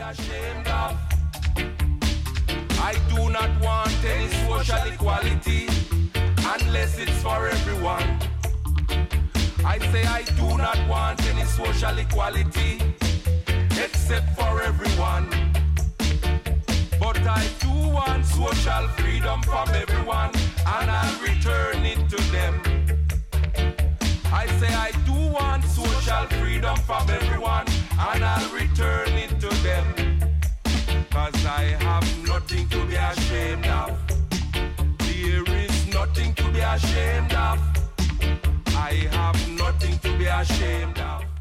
ashamed of. I do not want any social equality unless it's for everyone. I say I do not want any social equality except for everyone. But I do want social freedom from everyone, and I'll return it to them. I say I do want social freedom from everyone, and I'll return it to them. 'Cause I have nothing to be ashamed of. There is nothing to be ashamed of. I have nothing to be ashamed of.